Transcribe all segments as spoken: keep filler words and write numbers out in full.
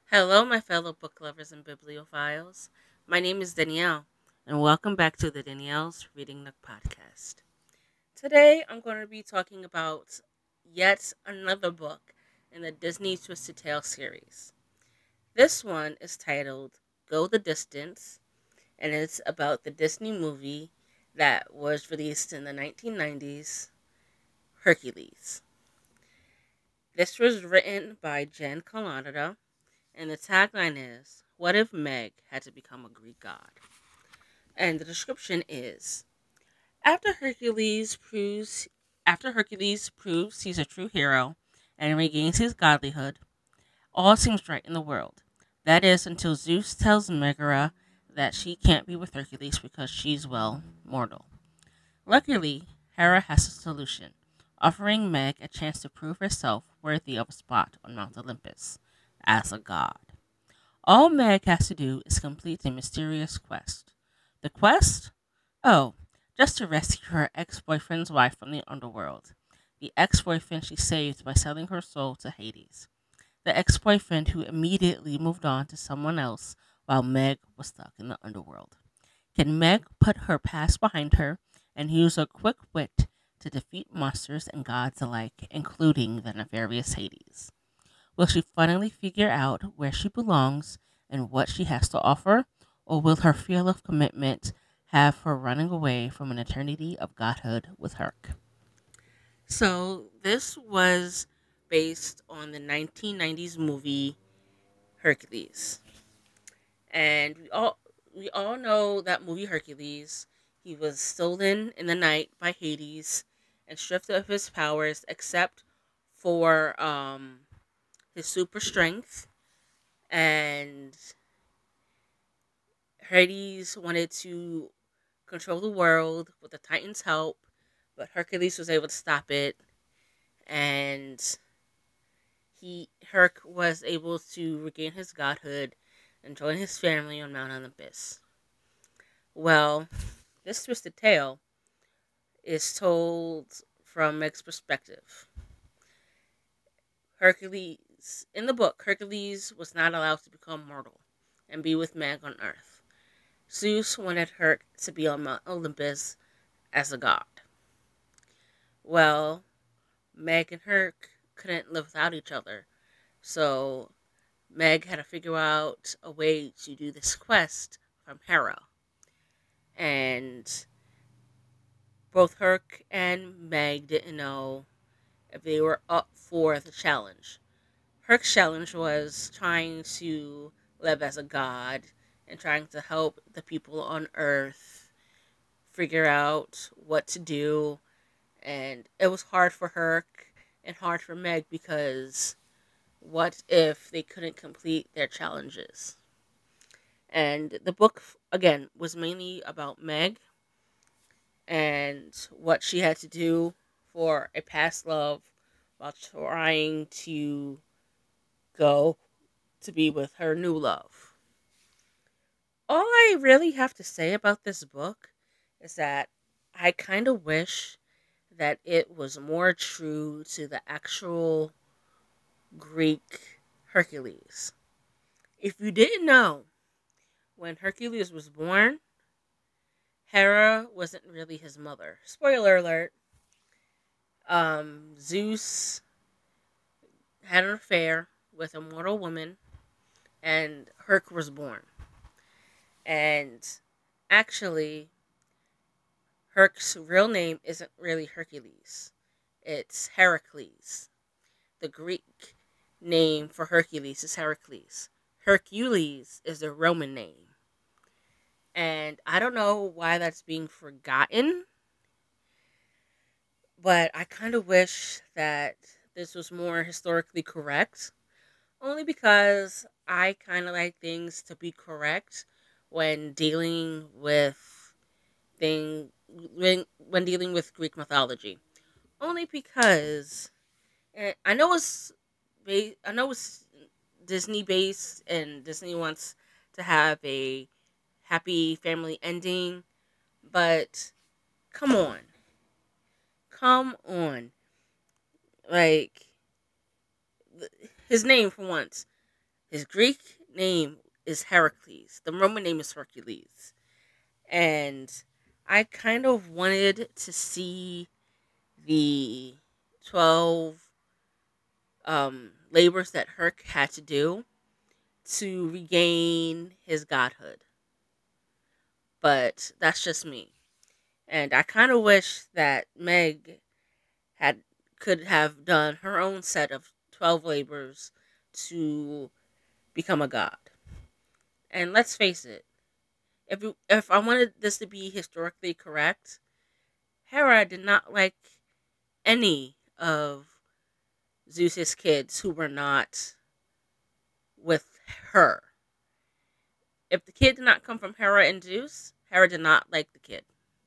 Hello, my fellow book lovers and bibliophiles. My name is Danielle, and welcome back to the Danielle's Reading Nook podcast. Today, I'm going to be talking about yet another book in the Disney Twisted Tale series. This one is titled Go the Distance, and it's about the Disney movie that was released in the nineteen nineties, Hercules. This was written by Jen Colonnada, and the tagline is, "What if Meg had to become a Greek god?" And the description is, after Hercules proves after Hercules proves he's a true hero and regains his godlyhood, all seems right in the world. That is until Zeus tells Megara that she can't be with Hercules because she's, well, mortal. Luckily, Hera has a solution, offering Meg a chance to prove herself worthy of a spot on Mount Olympus as a god. All Meg has to do is complete a mysterious quest. The quest? Oh, just to rescue her ex-boyfriend's wife from the underworld. The ex-boyfriend she saved by selling her soul to Hades. The ex-boyfriend who immediately moved on to someone else while Meg was stuck in the underworld. Can Meg put her past behind her and use her quick wit to defeat monsters and gods alike, including the nefarious Hades? Will she finally figure out where she belongs and what she has to offer? Or will her feel of commitment have her running away from an eternity of godhood with Herc? So, this was based on the nineteen nineties movie Hercules. And we all we all know that movie Hercules. He was stolen in the night by Hades and stripped of his powers except for um his super strength, and Hades wanted to control the world with the Titans' help, but Hercules was able to stop it, and he Herc was able to regain his godhood and join his family on Mount Olympus. Well, this twisted tale is told from Meg's perspective. Hercules, in the book, Hercules was not allowed to become mortal and be with Meg on Earth. Zeus wanted Herc to be on Mount Olympus as a god. Well, Meg and Herc couldn't live without each other, so Meg had to figure out a way to do this quest from Hera. And both Herc and Meg didn't know if they were up for the challenge. Herc's challenge was trying to live as a god and trying to help the people on Earth figure out what to do. And it was hard for Herc and hard for Meg because what if they couldn't complete their challenges? And the book, again, was mainly about Meg and what she had to do for a past love while trying to go to be with her new love. All I really have to say about this book is that I kind of wish that it was more true to the actual Greek Hercules. If you didn't know, when Hercules was born, Hera wasn't really his mother. Spoiler alert. Um, Zeus had an affair with a mortal woman, and Herc was born. And actually, Herc's real name isn't really Hercules. It's Heracles. The Greek name for Hercules is Heracles. Hercules is the Roman name. And I don't know why that's being forgotten, but I kind of wish that this was more historically correct, only because I kind of like things to be correct when dealing with thing when, when dealing with Greek mythology. Only because eh, I know it's ba- I know it's Disney based and Disney wants to have a happy family ending, but come on. Come on. Like, his name for once. His Greek name is Heracles. The Roman name is Hercules. And I kind of wanted to see the twelve um, labors that Herc had to do to regain his godhood. But that's just me. And I kind of wish that Meg had could have done her own set of twelve labors to become a god. And let's face it, if you, if I wanted this to be historically correct, Hera did not like any of Zeus's kids who were not with her. If the kid did not come from Hera and Zeus, Hera did not like the kid.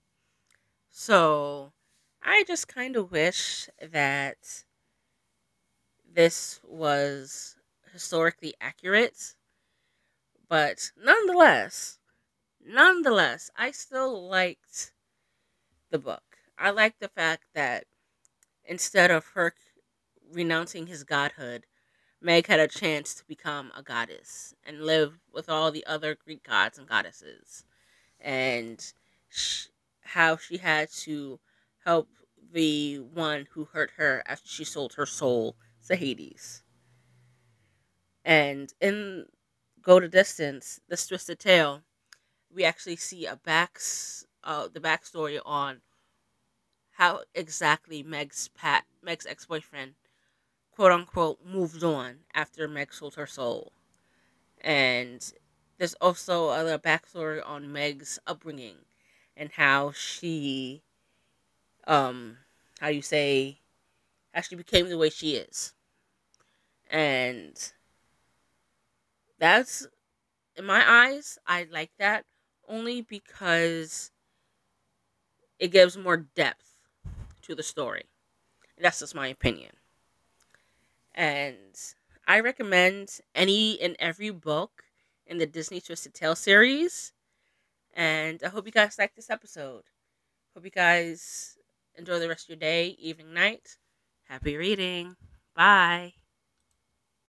So I just kind of wish that this was historically accurate, but nonetheless, nonetheless, I still liked the book. I liked the fact that instead of Herc renouncing his godhood, Meg had a chance to become a goddess and live with all the other Greek gods and goddesses, and sh- how she had to help the one who hurt her after she sold her soul to Hades. And in Go the Distance, This Twisted Tale, we actually see a backs uh, the backstory on how exactly Meg's pat Meg's ex boyfriend, quote unquote, moved on after Meg sold her soul. And there's also a backstory on Meg's upbringing and how she, um, how you say, how she became the way she is. And that's, in my eyes, I like that only because it gives more depth to the story. That's just my opinion. And I recommend any and every book in the Disney Twisted Tale series. And I hope you guys like this episode. Hope you guys enjoy the rest of your day, evening, night. Happy reading. Bye.